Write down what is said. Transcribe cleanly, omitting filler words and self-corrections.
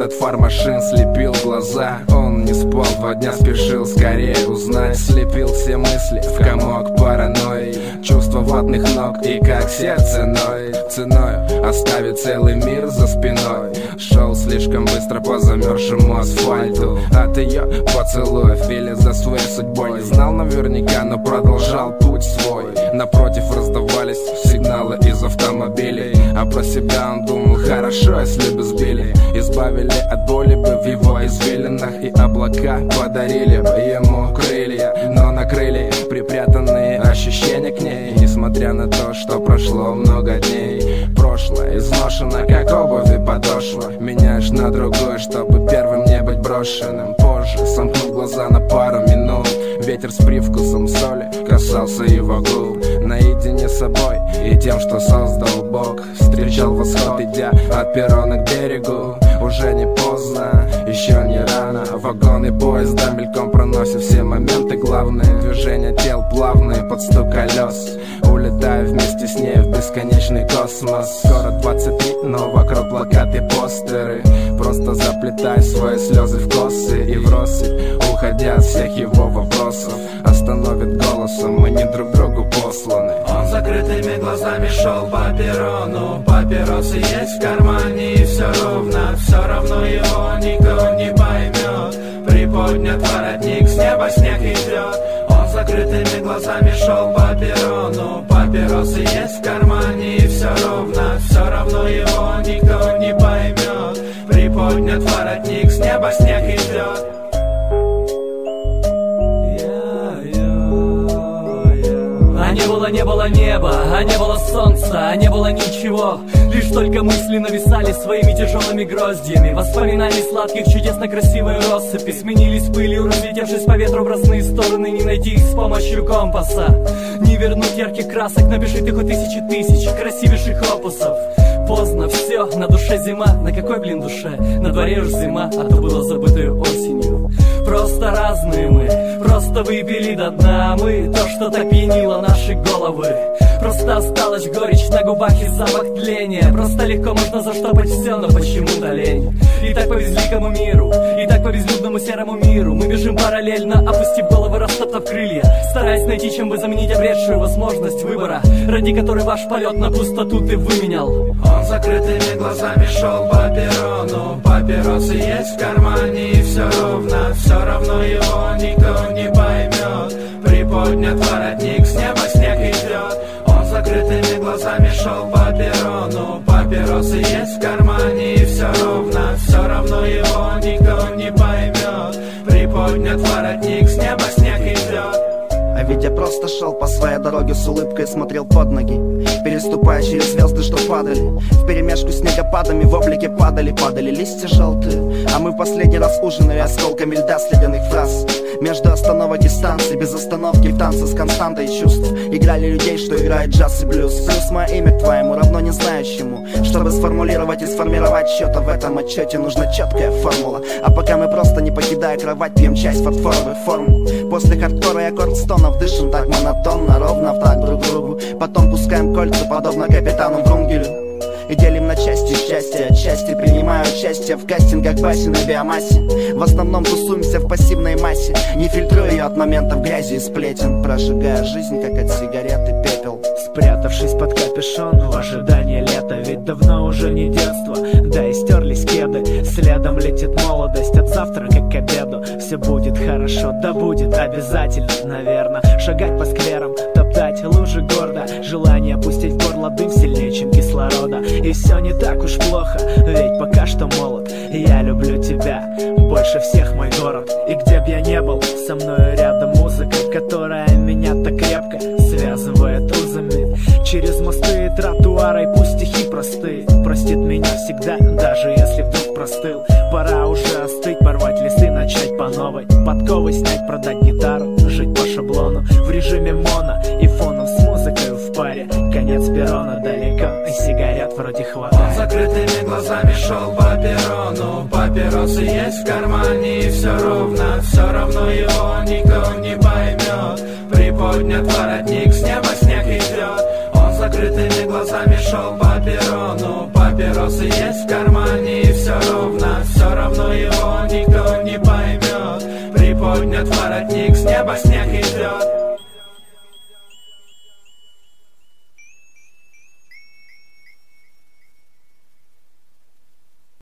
от фар машин слепил глаза. Он не спал 2 дня, спешил скорее узнать. Слепил все мысли в комок паранойи, чувство ватных ног и как сердце ноет. Ценою оставить целый мир за спиной. Шел слишком быстро по замерзшему асфальту. От ее поцелуев или за своей судьбой не знал наверняка, но продолжал путь свой. Напротив раздавались сигналы из автомобилей, а про себя он думал: хорошо, если бы сбили. Избавили от боли бы в его извилинах, и облака подарили бы ему крылья. Но накрыли припрятанные ощущения к ней, несмотря на то, что прошло много дней. Прошлое изношено, как обувь и подошва. Меняешь на другое, чтобы первым не быть брошенным. Позже сомкнул глаза на пару минут. Ветер с привкусом соли касался его губ. Наедине с собой и тем, что создал Бог. Встречал восход, идя от перрона к берегу. Уже не поздно, еще не рано. Вагоны поезда мельком проносят все моменты главные. Движения тел плавные под стук колес. Улетаю вместе с ней в бесконечный космос. Скоро 23, но вокруг плакаты, постеры. Просто заплетай свои слезы в косы и в россыпь, уходя от всех его вопросов. Остановит голосом, мы не друг другу посланы. Он закрытыми глазами шел по перрону. Папиросы есть в кармане и все равно его никто не поймет. Приподнят воротник, с неба снег идет. Он закрытыми глазами шел по перрону. Папиросы есть в кармане и все равно его никто не поймет. Приподнят воротник, с неба снег идет. А не было неба, а не было солнца, а не было ничего. Лишь только мысли нависали своими тяжелыми гроздьями. Воспоминаний сладких, чудесно красивые россыпи сменились пылью, разлетевшись по ветру в разные стороны. Не найти их с помощью компаса, не вернуть ярких красок. Напиши ты хоть тысяч красивейших опусов. Поздно, все, на душе зима. На какой, блин, душе? На дворе уж зима, а то было забытую осенью. Просто разные мы, просто выпили до дна мы то, что так пьянило наши головы. Просто осталась горечь на губах и запах тления. Просто легко можно заштопать все, но почему-то лень. И так по безликому миру, и так по безлюдному серому миру мы бежим параллельно, опустив головы, растоптав крылья, стараясь найти, чем бы заменить обретшую возможность выбора, ради которой ваш полет на пустоту ты выменял. Он закрытыми глазами шел по перрону. Папиросы есть в кармане и все равно его никто не поймет. Приподнят воротник, с неба снег идет. Он закрытыми глазами шел по перрону. Папиросы есть в кармане и все равно его никто не поймет. Приподнят воротник, с неба снег идет. А ведь я просто шел по своей дороге с улыбкой, смотрел под ноги, переступая через звезды, что падали. Вперемешку снегопадами в облаке падали листья желтые. А мы в последний раз ужинали осколками льда с ледяных фраз. Между остановок и станций, без остановки в танце с константой чувств. Играли людей, что играет джаз и блюз. Плюс мое имя к твоему равно не знаю чему. Чтобы сформулировать и сформировать что-то в этом отчете, нужна четкая формула. А пока мы просто, не покидая кровать, пьем чай с фарфоровой формы. После хардкора и аккорд стонов дышим так монотонно, ровно в такт друг другу. Потом пускаем кольца, подобно капитану Врунгелю. И делим на части счастье, отчасти принимаю участие в кастингах басен и биомассе. В основном тусуемся в пассивной массе, не фильтруя ее от моментов грязи и сплетен, прожигая жизнь, как от сигареты пепел. Спрятавшись под капюшон в ожидании лета, ведь давно уже не детство, да и стерлись кеды. Следом летит молодость от завтрака к обеду. Все будет хорошо, да будет обязательно, наверное. Шагать по скверам, топтать лужи гордо. Желание пустить в горло дым сильнее, чем кислорода. И все не так уж плохо, ведь пока что молод. Я люблю тебя больше всех, мой город. И где б я не был, со мною рядом музыка, которая меня так крепко связывает узами. Через мосты и тротуары, пусть стихи простые, простит меня всегда, даже если вдруг простыл. Пора уже остыть, порвать листы, начать по новой. Подковы снять, продать гитару, жить по шаблону. В режиме моно и фоном с музыкой в паре. Конец перрона далеко, и сигарет вроде хватает. Он закрытыми глазами шел по перрону. Папиросы есть в кармане и все равно его никто не поймет. Приподнят воротник, с неба снег идет. Он закрытыми глазами шел по перрону. Папиросы есть в кармане и все равно поднят воротник, с неба снег идет.